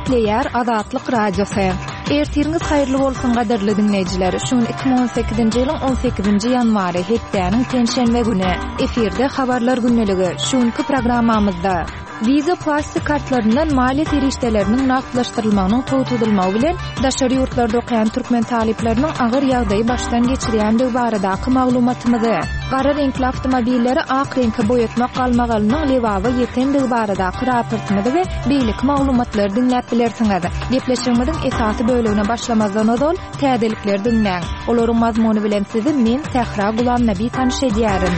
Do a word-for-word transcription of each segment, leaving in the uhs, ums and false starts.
Nükleer Azatlyk Radiosu. Ertiriniz hayırlı bolsun gaderli dinleyijiler. Şun iki bin on sekizinji ýylyň on sekizinji ýanwary hepdeniň tenşenbe güni. Efirde habarlar günneligi. Şunky programmamyzda Visa plastik kartlarından maliyet eriştelerinin naqdlaşdyrylmagynyň towtudylmagy bilen daşary ýurtlarda okaýan türkmen talipleriniň agyr ýagdaýy başdan geçirýänligi baradaky maglumatymyzy, gara renkli awtomobilleri ak reňke boýatmak galmagalynyň lewaby ýetendigi baradaky raportymyzy we beýlik maglumatlary dinläp bilersiňiz. Gepleşigimiziň esasy bölügine başlamazdan ozal täzelikler dinläň. Olaryň mazmuny bilen sizi men Sehra Gulam Nabi tanyş edýärim.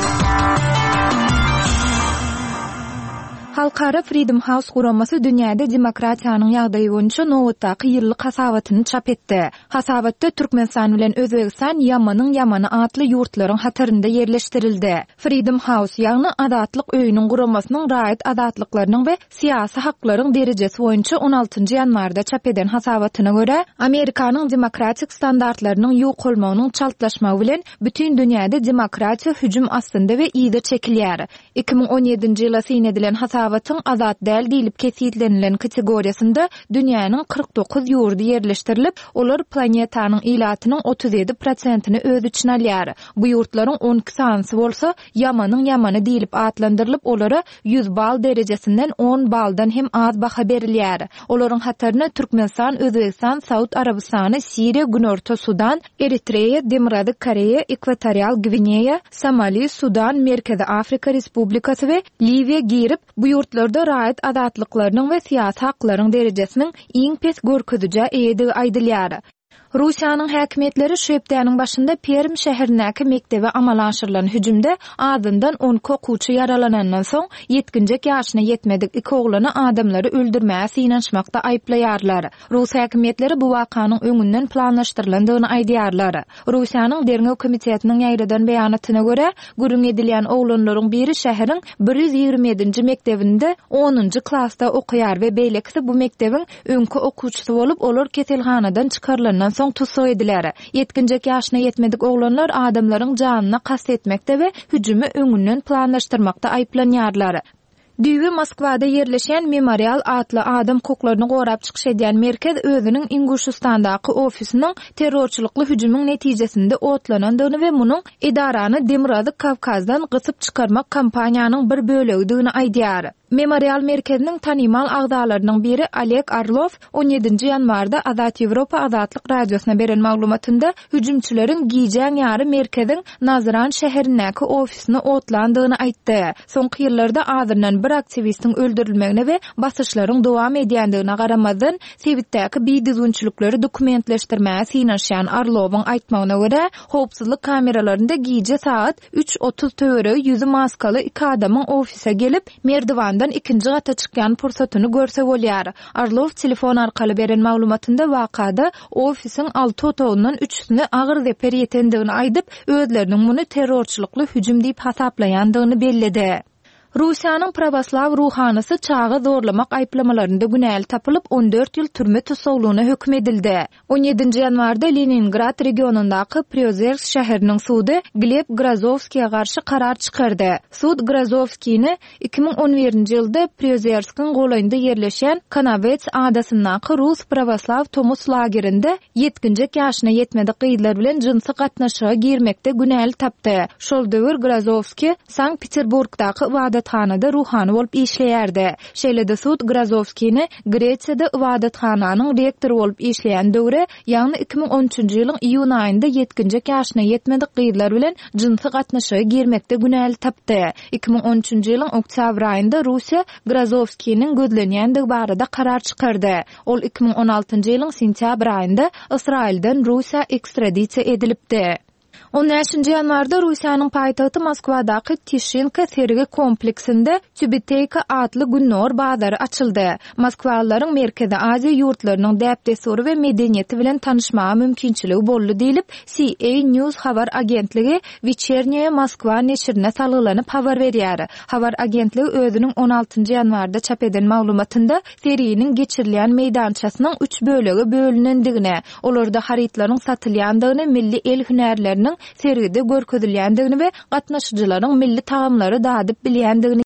Halkara Freedom House guramasy dünýäde demokratiýanyň ýagdaýy boýunça nowatdaky ýyllyk hasabatyny çap etdi. Hasabatda Türkmenistan bilen Özbegistan ýamanyň ýamany atly ýurtlaryň hatarynda ýerleşdirildi. Freedom House ýagny adatlyk öýüniň guramasynyň raýat adatlyklarynyň we syýasy haklaryň derejesi boýunça on altynjy ýanwarda çap eden hasabatyna görä, Amerikanyň demokratik standartlarynyň ýok bolmagynyň çaltlaşmagy bilen bütün dünýäde demokratiýa hüjüm astynda we ýyda çekilýär. iki bin on ýedinji ýyla syn edilen hasabatyň azat däl diýilip kesýtlenilen kategoriýasynda dünýäniň kırk dokuz ýurdy ýerleşdirilip, olar planetanyň ilatynyň otuz ýedi prosentyny öz içine alýar. Bu ýurtlaryň on iki sansy bolsa, ýamanyň ýamany diýilip atlandyrylyp, olara yüz bal derejesinden on baldan hem az baha berilýär. Olaryň hataryna Türkmenistan, Özbegistan, Saud Arabistany, Siriýa, Günorta Sudan, Eritreýa, Demokratik Koreýa, Ekwatorial Gvineýa, Somali, Sudan, Merkezi Afrika Respublikasy we Liwiýa girip, bu ýurtlarda raýat adatlyklarynyň we syýasy haklaryň derejesiniň iň pes görkezije eýdigi aýdylýar. Russiýanyň häkimetleri şu hepdeniň başynda Perm şäherindäki mektebe amala aşyrylan hüjümde adyndan on iki okuwçy yaralanandan soň yetkinjek ýaşyna ýetmedik iki oglany adamlary öldürmäge synanşmakda aýplaýarlar. Rus häkimetleri bu wakanyň öňünden planlaşdyrylandygyny aýdýarlar. Russiýanyň Dernew komitetiniň ýaýradan beýanatyna görä, gürüm edilýän oglanlaryň biri şäheriň bir yüz ýigirmi ýedinji mektebinde onunjy klassda okuýar we beýlekse bu mektebiň öňkü okuwçysy bolup, olar keselhanadan çykarylandan soň tutsa ediler. Yetkinjek ýaşyna ýetmedik oglanlar adamlaryň janyna kast etmekde we hüjümi öňünden planlaşdyrmakda aýplanýarlar. Düýbi Moskwada ýerleşen Memorial atly adam koklaryny gorap çykyş edýän merkez özüniň Inguşistandaky ofisiniň terrorçylykly hüjümüň netijesinde otlanandygyny we munyň edarany Demokratik Kavkazdan gysyp çykarmak kampaniýanyň bir bölegidigini aýdýar. Memorial merkeziniň tanymal agdalarynyň biri Oleg Arlov on ýedinji ýanwarda Azat Ýewropa Azatlyk radiosyna beren maglumatynda hüjümçüleriň giýjän ýary merkeziň Nazran şäherindäki ofisini otlandygyny aýtdy. Soňky ýyllarda adyrnan bir aktivistin öldürilmegine we basyşlaryň dowam edýändigine garamazdan Sewitdäki biýdizgünçülükleri dokumentleşdirmäge synanşýan Arlowyň aýtmagyna görä, howpsuzlyk kameralarynda giýje saat üç otuz töwere ýüzi maskaly iki adamyň ofise gelip merdivandan ikinji gata çykýan pursatyny görse bolýar. Arlov telefon arkaly beren maglumatynda wakada ofisiň alty otagynyň üçüsini agyr zeper ýetendigini aýdyp, özleriniň muny terrorçylykly hüjüm diýip hasaplaýandygyny bellidi. Russiýanyň Pravoslav ruhanysy çağı zorlamak aýplamalarynda günäli tapylyp on dört ýyl türme tutuklugyna hökm edildi. on ýedinji ýanwarda Leningrad regionundaky Priozersk şäheriniň sudy Gleb Grazovskiýe garşy karar çykardy. Sud Grazovskiýni iki bin on birinji ýylda Priozerskiň goýlarynda ýerleşen Kanavets adasyndaky Rus Pravoslav Tomus lagerinde yetkinjek ýaşyna ýetmedik gyýdylar bilen jinsy gatnaşyga girmekde günäli tapdy. Şol döwür Grazovskiy Sankt-Peterburgdaky ibadathanada ruhany bolup işleýärdi. Şeýlede sud Grazovskiýni Gresiýada ibadathananyň rektory bolup işleýän döwre, ýagny iki bin on üçinji ýylyň iýun aýynda yetkinjek ýaşyna ýetmedik gyýdylar bilen jinsy gatnaşyga girmekde günäli tapdy. iki bin on üçinji ýylyň oktyabr aýynda Russiýa Grazovskiýniň gözlenýändigi barada karar çykardy. Ol iki bin on altynjy ýylyň sentýabr aýynda Israilden Russiýa ekstradisiýa edilipdi. on beşinji ýanwarda Russiýanyň paýtagty Moskwadaky Tishinka sergi kompleksinde Tübeteyka adly günnor bazary açyldy. Moskwalylaryň Merkezi Aziýa ýurtlarynyň däpdesuri we medeniýeti bilen tanışmaga mümkinçiligi boldy diýilip C A News habar agentligi Вечерняя Moskva neşrine salgylanyp habar berýär. Habar agentligi özüniň on altynjy ýanwarda çap eden maglumatynda seriyiniň geçirilýän meýdançasynyň üç bölegi bölünendigine, olarda haritlaryň satylýandygyny, milli el hünärleriniň sergide görkezilýändigini we gatnaşyjylaryň milli taamlary dadyp bilýändigini